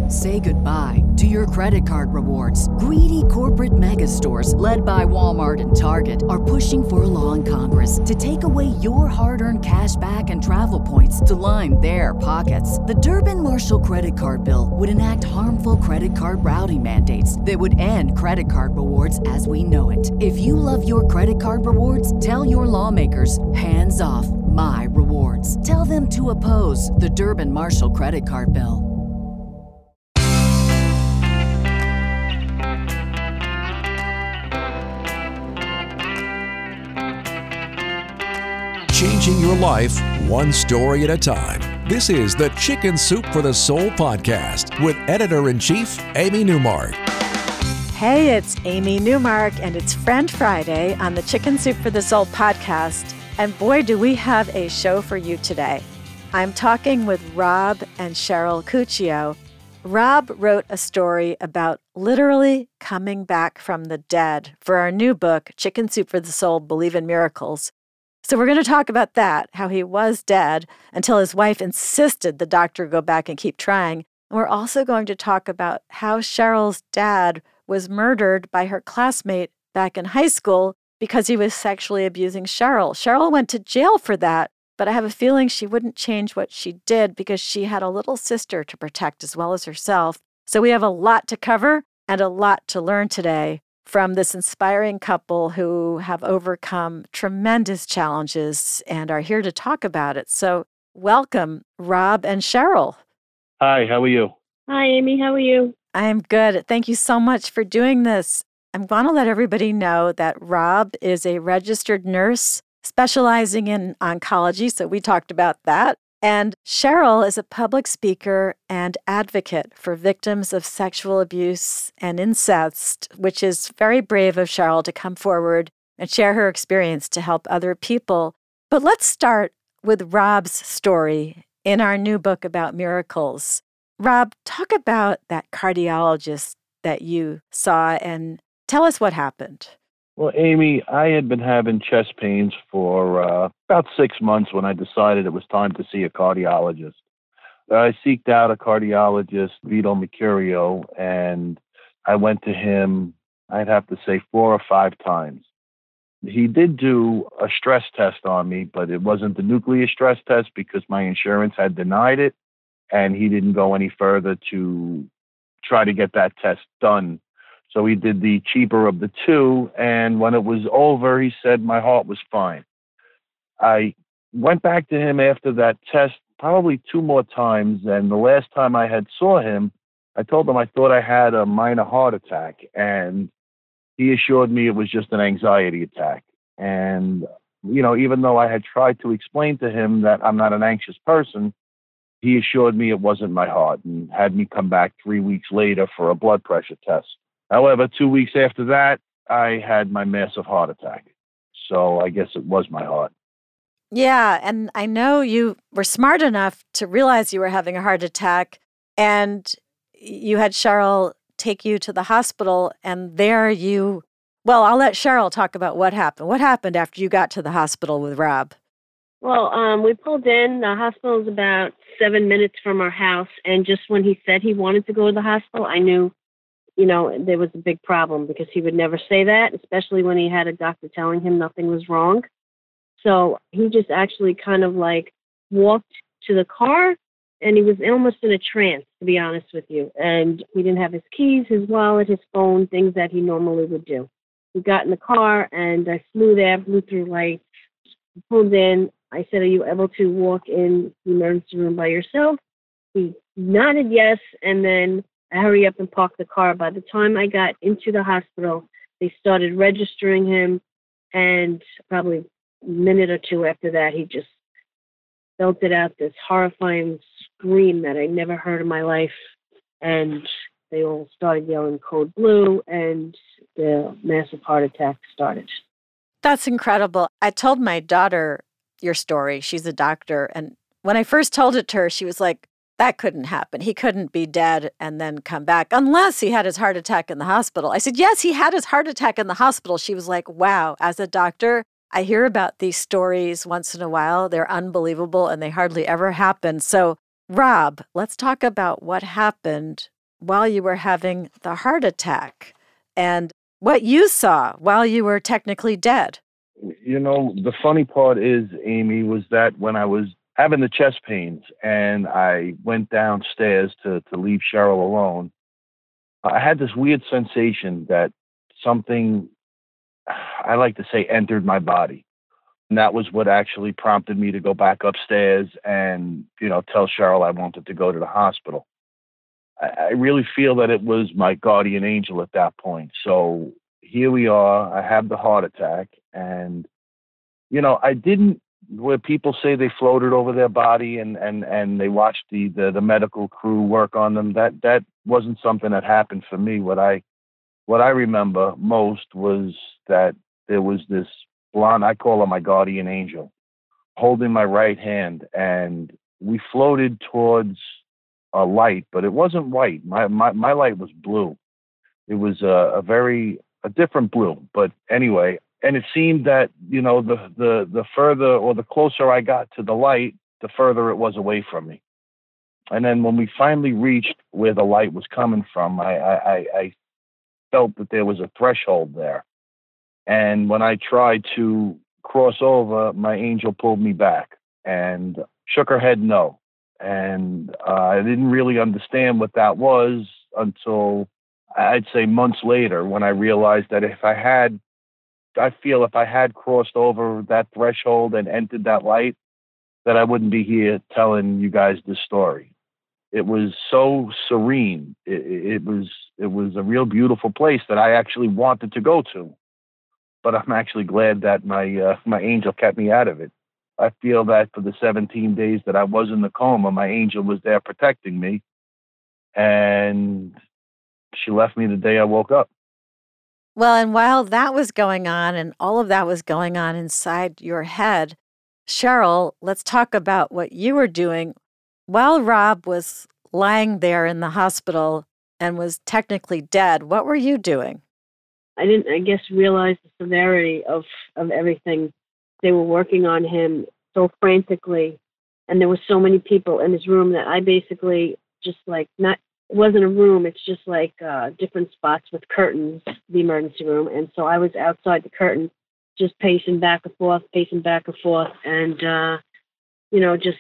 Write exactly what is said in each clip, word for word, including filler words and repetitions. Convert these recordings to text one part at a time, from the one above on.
Say goodbye to your credit card rewards. Greedy corporate mega stores, led by Walmart and Target, are pushing for a law in Congress to take away your hard-earned cash back and travel points to line their pockets. The Durbin-Marshall credit card bill would enact harmful credit card routing mandates that would end credit card rewards as we know it. If you love your credit card rewards, tell your lawmakers, hands off my rewards. Tell them to oppose the Durbin-Marshall credit card bill. Changing your life one story at a time. This is the Chicken Soup for the Soul podcast with Editor-in-Chief Amy Newmark. Hey, it's Amy Newmark, and it's Friend Friday on the Chicken Soup for the Soul podcast. And boy, do we have a show for you today. I'm talking with Rob and Cheryl Cuccio. Rob wrote a story about literally coming back from the dead for our new book, Chicken Soup for the Soul, Believe in Miracles. So we're going to talk about that, how he was dead until his wife insisted the doctor go back and keep trying. And we're also going to talk about how Cheryl's dad was murdered by her classmate back in high school because he was sexually abusing Cheryl. Cheryl went to jail for that, but I have a feeling she wouldn't change what she did because she had a little sister to protect as well as herself. So we have a lot to cover and a lot to learn today from this inspiring couple who have overcome tremendous challenges and are here to talk about it. So welcome, Rob and Cheryl. Hi, how are you? Hi, Amy. How are you? I'm good. Thank you so much for doing this. I'm going to let everybody know that Rob is a registered nurse specializing in oncology, so we talked about that. And Cheryl is a public speaker and advocate for victims of sexual abuse and incest, which is very brave of Cheryl to come forward and share her experience to help other people. But let's start with Rob's story in our new book about miracles. Rob, talk about that cardiologist that you saw and tell us what happened. Well, Amy, I had been having chest pains for uh, about six months when I decided it was time to see a cardiologist. I seeked out a cardiologist, Vito Mercurio, and I went to him, I'd have to say, four or five times. He did do a stress test on me, but it wasn't the nuclear stress test because my insurance had denied it, and he didn't go any further to try to get that test done. So he did the cheaper of the two, and when it was over, he said my heart was fine. I went back to him after that test probably two more times, and the last time I had saw him, I told him I thought I had a minor heart attack, and he assured me it was just an anxiety attack. And, you know, even though I had tried to explain to him that I'm not an anxious person, he assured me it wasn't my heart and had me come back three weeks later for a blood pressure test. However, two weeks after that, I had my massive heart attack. So I guess it was my heart. Yeah, and I know you were smart enough to realize you were having a heart attack, and you had Cheryl take you to the hospital, and there you, well, I'll let Cheryl talk about what happened. What happened after you got to the hospital with Rob? Well, um, we pulled in. The hospital is about seven minutes from our house, and just when he said he wanted to go to the hospital, I knew you know, there was a big problem because he would never say that, especially when he had a doctor telling him nothing was wrong. So he just actually kind of like walked to the car, and he was almost in a trance, to be honest with you. And he didn't have his keys, his wallet, his phone, things that he normally would do. We got in the car, and I flew there, blew through lights, pulled in. I said, are you able to walk in the emergency room by yourself? He nodded yes, and then I hurry up and park the car. By the time I got into the hospital, they started registering him, and probably a minute or two after that, he just belted out this horrifying scream that I never heard in my life, and they all started yelling code blue, and the massive heart attack started. That's incredible. I told my daughter your story. She's a doctor, and when I first told it to her, she was like, that couldn't happen. He couldn't be dead and then come back unless he had his heart attack in the hospital. I said, yes, he had his heart attack in the hospital. She was like, wow, as a doctor, I hear about these stories once in a while. They're unbelievable and they hardly ever happen. So, Rob, let's talk about what happened while you were having the heart attack and what you saw while you were technically dead. You know, the funny part is, Amy, was that when I was having the chest pains and I went downstairs to, to leave Cheryl alone, I had this weird sensation that something, I like to say, entered my body. And that was what actually prompted me to go back upstairs and, you know, tell Cheryl I wanted to go to the hospital. I, I really feel that it was my guardian angel at that point. So here we are. I have the heart attack. And, you know, I didn't, where people say they floated over their body and, and, and they watched the, the, the medical crew work on them, that, that wasn't something that happened for me. What I, what I remember most was that there was this blonde, I call her my guardian angel, holding my right hand, and we floated towards a light, but it wasn't white. My, my, my light was blue. It was a, a very, a different blue, but anyway, and it seemed that, you know, the, the, the further or the closer I got to the light, the further it was away from me. And then when we finally reached where the light was coming from, I, I, I felt that there was a threshold there. And when I tried to cross over, my angel pulled me back and shook her head no. And uh, I didn't really understand what that was until I'd say months later, when I realized that if I had, I feel if I had crossed over that threshold and entered that light, that I wouldn't be here telling you guys this story. It was so serene. It, it was, it was a real beautiful place that I actually wanted to go to. But I'm actually glad that my uh, my angel kept me out of it. I feel that for the seventeen days that I was in the coma, my angel was there protecting me, and she left me the day I woke up. Well, and while that was going on and all of that was going on inside your head, Cheryl, let's talk about what you were doing while Rob was lying there in the hospital and was technically dead. What were you doing? I didn't, I guess, realize the severity of, of everything. They were working on him so frantically, and there were so many people in his room that I basically just like not, it wasn't a room, it's just like uh, different spots with curtains, the emergency room. And so I was outside the curtain, just pacing back and forth, pacing back and forth, and, uh, you know, just,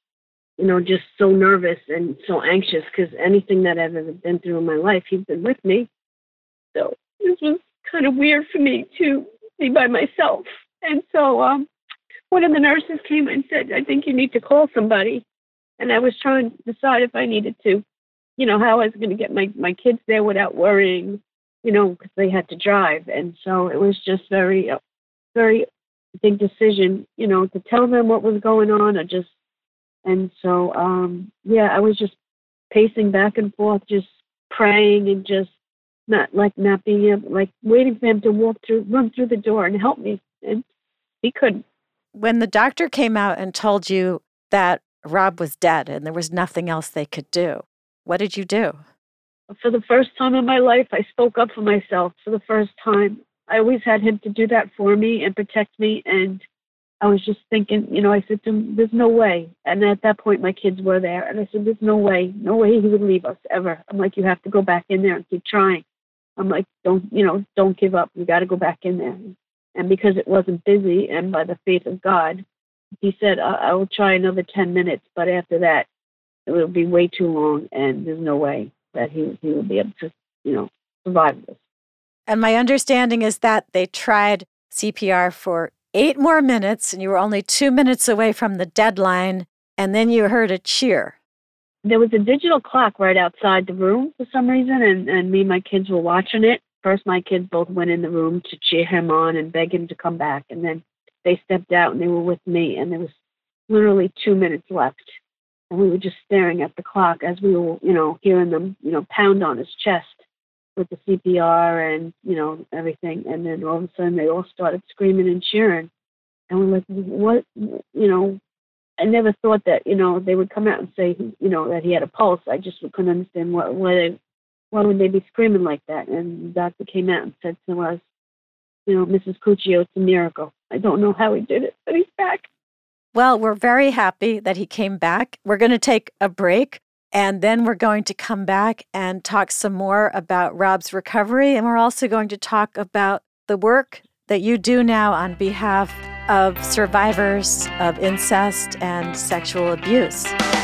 you know, just so nervous and so anxious because anything that I've ever been through in my life, he's been with me. So this was kind of weird for me to be by myself. And so um, one of the nurses came and said, I think you need to call somebody. And I was trying to decide if I needed to, you know, how I was going to get my, my kids there without worrying, you know, because they had to drive. And so it was just very, uh, very big decision, you know, to tell them what was going on or just, and so, um, yeah, I was just pacing back and forth, just praying and just not like not being able, like waiting for him to walk through, run through the door and help me. And he couldn't. When the doctor came out and told you that Rob was dead and there was nothing else they could do, what did you do? For the first time in my life, I spoke up for myself for the first time. I always had him to do that for me and protect me. And I was just thinking, you know, I said to him, there's no way. And at that point, my kids were there. And I said, there's no way, no way he would leave us ever. I'm like, you have to go back in there and keep trying. I'm like, don't, you know, don't give up. You got to go back in there. And because it wasn't busy and by the faith of God, he said, I, I will try another ten minutes. But after that, it will be way too long. And there's no way that he, he will be able to, you know, survive this. And my understanding is that they tried C P R for eight more minutes and you were only two minutes away from the deadline. And then you heard a cheer. There was a digital clock right outside the room for some reason. And, and me and my kids were watching it. First, my kids both went in the room to cheer him on and beg him to come back. And then they stepped out and they were with me. And there was literally two minutes left. And we were just staring at the clock as we were, you know, hearing them, you know, pound on his chest with the C P R and, you know, everything. And then all of a sudden they all started screaming and cheering. And we're like, what, you know, I never thought that, you know, they would come out and say, you know, that he had a pulse. I just couldn't understand what, why, they, why would they be screaming like that? And the doctor came out and said to us, you know, Missus Cuccio, it's a miracle. I don't know how he did it, but he's back. Well, we're very happy that he came back. We're going to take a break. And then we're going to come back and talk some more about Rob's recovery. And we're also going to talk about the work that you do now on behalf of survivors of incest and sexual abuse.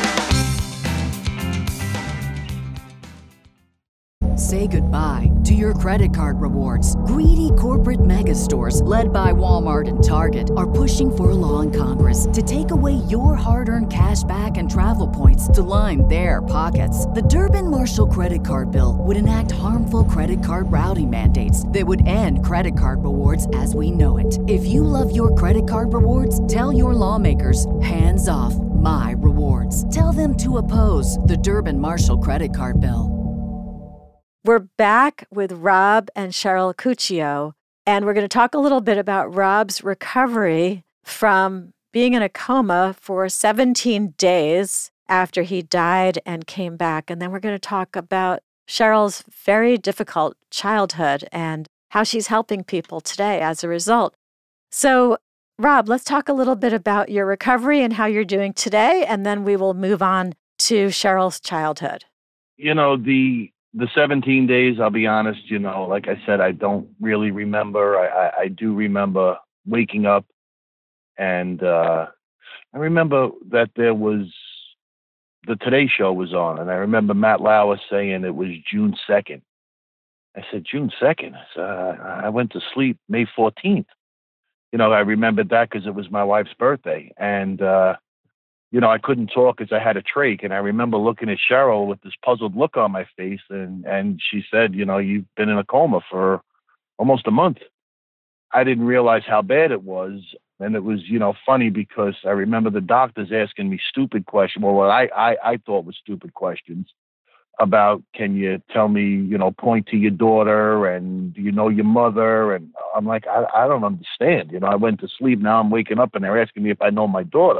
Say goodbye to your credit card rewards. Greedy corporate mega stores, led by Walmart and Target, are pushing for a law in Congress to take away your hard-earned cash back and travel points to line their pockets. The Durbin-Marshall credit card bill would enact harmful credit card routing mandates that would end credit card rewards as we know it. If you love your credit card rewards, tell your lawmakers, hands off my rewards. Tell them to oppose the Durbin-Marshall credit card bill. We're back with Rob and Cheryl Cuccio, and we're going to talk a little bit about Rob's recovery from being in a coma for seventeen days after he died and came back. And then we're going to talk about Cheryl's very difficult childhood and how she's helping people today as a result. So, Rob, let's talk a little bit about your recovery and how you're doing today, and then we will move on to Cheryl's childhood. You know, the the seventeen days, I'll be honest, you know, like I said, I don't really remember. I, I, I do remember waking up, and uh, I remember that there was, the Today Show was on, and I remember Matt Lauer saying it was June second. I said, June second? So, uh, I went to sleep May fourteenth. You know, I remembered that because it was my wife's birthday. And, uh, you know, I couldn't talk because I had a trach. And I remember looking at Cheryl with this puzzled look on my face. And, and she said, you know, you've been in a coma for almost a month. I didn't realize how bad it was. And it was, you know, funny because I remember the doctors asking me stupid questions. Well, what I, I, I thought was stupid questions about, can you tell me, you know, point to your daughter, and do you know your mother? And I'm like, I, I don't understand. You know, I went to sleep. Now I'm waking up and they're asking me if I know my daughter.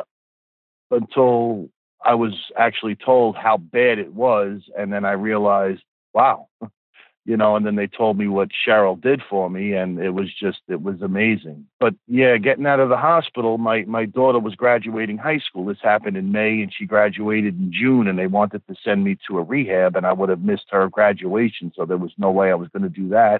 Until I was actually told how bad it was. And then I realized, wow, you know, and then they told me what Cheryl did for me. And it was just, it was amazing. But yeah, getting out of the hospital, my, my daughter was graduating high school. This happened in May and she graduated in June, and they wanted to send me to a rehab, and I would have missed her graduation. So there was no way I was going to do that.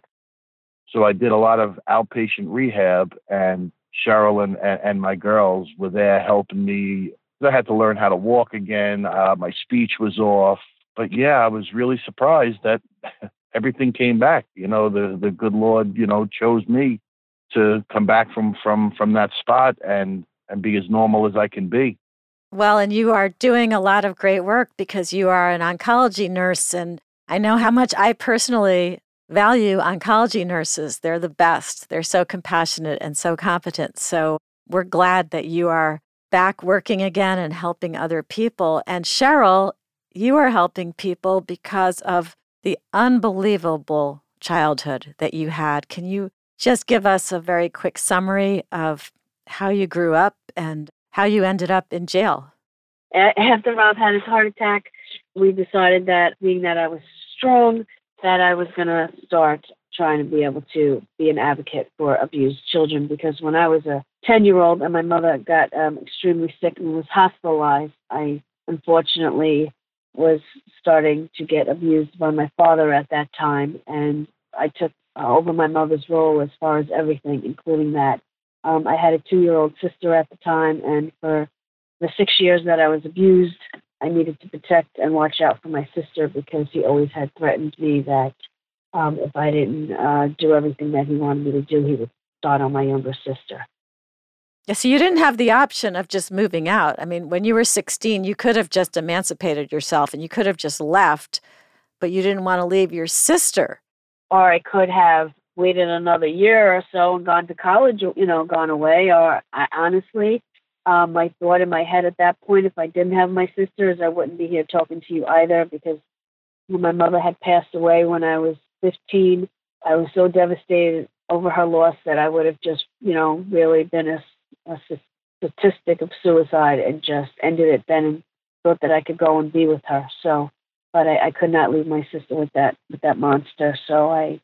So I did a lot of outpatient rehab, and Cheryl and, and, and my girls were there helping me. I had to learn how to walk again. Uh, my speech was off. But yeah, I was really surprised that everything came back. You know, the, the good Lord, you know, chose me to come back from, from, from that spot and, and be as normal as I can be. Well, and you are doing a lot of great work because you are an oncology nurse. And I know how much I personally value oncology nurses. They're the best. They're so compassionate and so competent. So we're glad that you are back working again and helping other people. And Cheryl, you are helping people because of the unbelievable childhood that you had. Can you just give us a very quick summary of how you grew up and how you ended up in jail? After Rob had his heart attack, we decided that, being that I was strong, that I was going to start trying to be able to be an advocate for abused children, because when I was a ten-year-old and my mother got um, extremely sick and was hospitalized, I unfortunately was starting to get abused by my father at that time, and I took uh, over my mother's role as far as everything, including that. Um, I had a two-year-old sister at the time, and for the six years that I was abused, I needed to protect and watch out for my sister, because he always had threatened me that um, if I didn't uh, do everything that he wanted me to do, he would start on my younger sister. Yeah, so you didn't have the option of just moving out. I mean, when you were sixteen, you could have just emancipated yourself and you could have just left, but you didn't want to leave your sister. Or I could have waited another year or so and gone to college, you know, gone away. Or I, honestly, um, my thought in my head at that point, if I didn't have my sisters, I wouldn't be here talking to you either, because when my mother had passed away when I was fifteen, I was so devastated over her loss that I would have just, you know, really been a, a statistic of suicide and just ended it then and thought that I could go and be with her. So, but I, I could not leave my sister with that, with that monster. So I,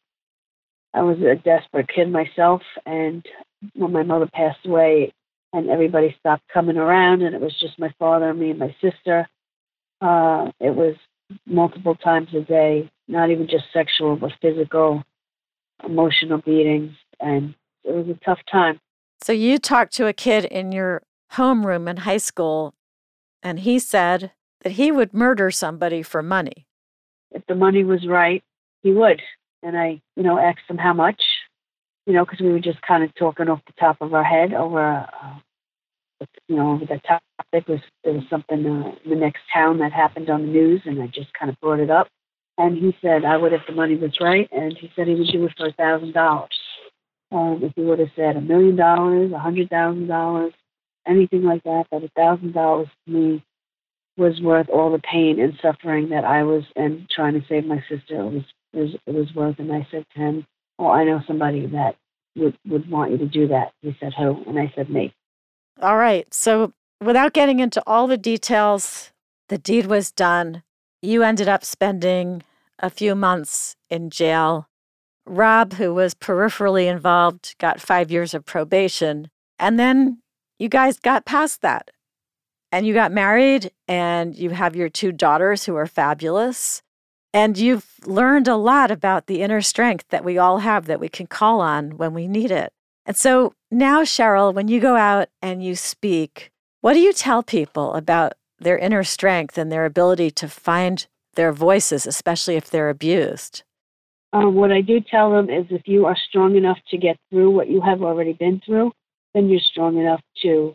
I was a desperate kid myself. And when my mother passed away and everybody stopped coming around and it was just my father, me and my sister, Uh, it was multiple times a day, not even just sexual, but physical, emotional beatings. And it was a tough time. So you talked to a kid in your homeroom in high school, and he said that he would murder somebody for money. If the money was right, he would. And I, you know, asked him how much, you know, because we were just kind of talking off the top of our head over, uh, you know, over the topic. Was, there was something uh, in the next town that happened on the news, and I just kind of brought it up. And he said I would if the money was right, and he said he would do it for a thousand dollars. Um, if he would have said a million dollars, a hundred thousand dollars, anything like that, that a thousand dollars to me was worth all the pain and suffering that I was and trying to save my sister. It was, it was, it was worth. And I said to him, "Oh, I know somebody that would, would want you to do that." He said, "Who?" And I said, "Me." All right. So without getting into all the details, the deed was done. You ended up spending a few months in jail. Rob, who was peripherally involved, got five years of probation. And then you guys got past that. And you got married, and you have your two daughters who are fabulous. And you've learned a lot about the inner strength that we all have that we can call on when we need it. And so now, Cheryl, when you go out and you speak, what do you tell people about their inner strength and their ability to find their voices, especially if they're abused? Um, what I do tell them is if you are strong enough to get through what you have already been through, then you're strong enough to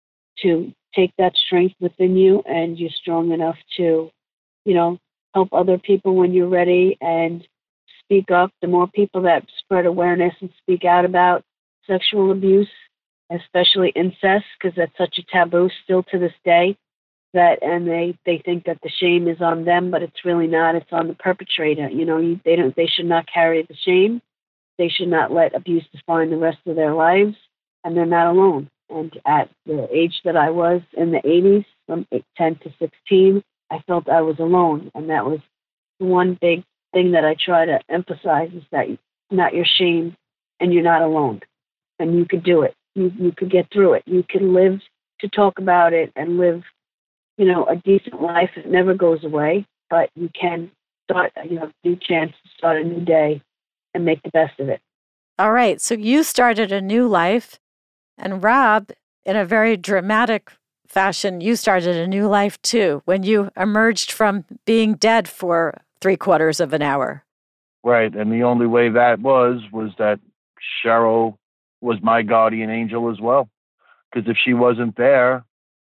to take that strength within you, and you're strong enough to, you know, help other people when you're ready and speak up. The more people that spread awareness and speak out about sexual abuse, especially incest, because that's such a taboo still to this day, that and they, they think that the shame is on them, but it's really not. It's on the perpetrator. You know, you, they don't. They should not carry the shame. They should not let abuse define the rest of their lives, and they're not alone. And at the age that I was in the eighties, from ten to sixteen, I felt I was alone. And that was the one big thing that I try to emphasize, is that it's not your shame and you're not alone. And you could do it. You, you could get through it. You can live to talk about it and live, you know, a decent life. It never goes away, but you can start, you know, new chance to start a new day and make the best of it. All right. So you started a new life. And Rob, in a very dramatic fashion, you started a new life too, when you emerged from being dead for three quarters of an hour. Right. And the only way that was, was that Cheryl was my guardian angel as well. Because if she wasn't there,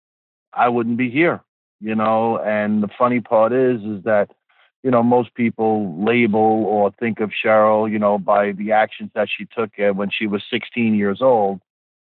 I wouldn't be here, you know. And the funny part is, is that, you know, most people label or think of Cheryl, you know, by the actions that she took uh, when she was sixteen years old.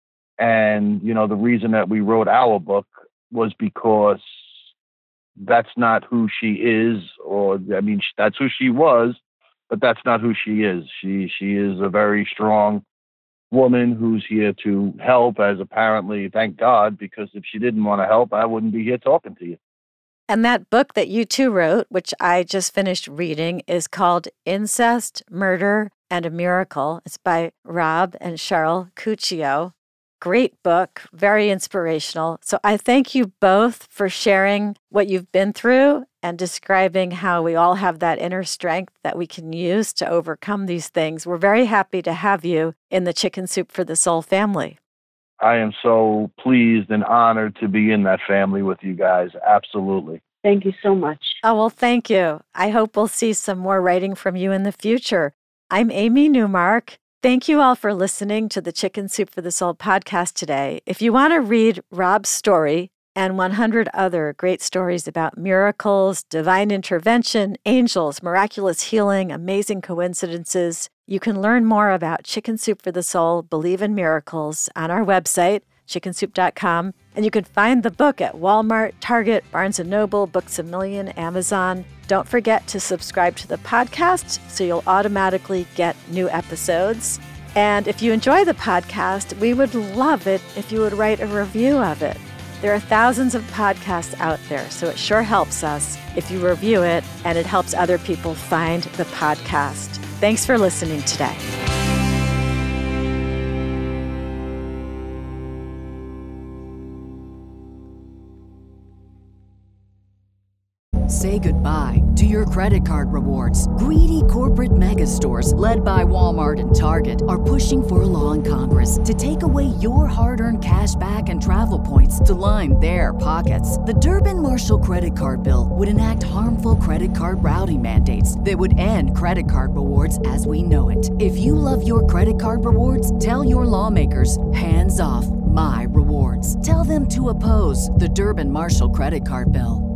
And, you know, the reason that we wrote our book was because that's not who she is, or, I mean, that's who she was, but that's not who she is. She, she is a very strong woman who's here to help, as apparently, thank God, because if she didn't want to help, I wouldn't be here talking to you. And that book that you two wrote, which I just finished reading, is called Incest, Murder, and a Miracle. It's by Rob and Cheryl Cuccio. Great book, very inspirational. So I thank you both for sharing what you've been through and describing how we all have that inner strength that we can use to overcome these things. We're very happy to have you in the Chicken Soup for the Soul family. I am so pleased and honored to be in that family with you guys. Absolutely. Thank you so much. Oh, well, thank you. I hope we'll see some more writing from you in the future. I'm Amy Newmark. Thank you all for listening to the Chicken Soup for the Soul podcast today. If you want to read Rob's story and one hundred other great stories about miracles, divine intervention, angels, miraculous healing, amazing coincidences, you can learn more about Chicken Soup for the Soul, Believe in Miracles on our website, chicken soup dot com. And you can find the book at Walmart, Target, Barnes and Noble, Books A Million, Amazon. Don't forget to subscribe to the podcast so you'll automatically get new episodes. And if you enjoy the podcast, we would love it if you would write a review of it. There are thousands of podcasts out there, so it sure helps us if you review it, and it helps other people find the podcast. Thanks for listening today. say goodbye to your credit card rewards. Greedy corporate mega stores, led by Walmart and Target, are pushing for a law in Congress to take away your hard-earned cash back and travel points to line their pockets. The Durbin-Marshall credit card bill would enact harmful credit card routing mandates that would end credit card rewards as we know it. If you love your credit card rewards, tell your lawmakers, hands off my rewards. Tell them to oppose the Durbin-Marshall credit card bill.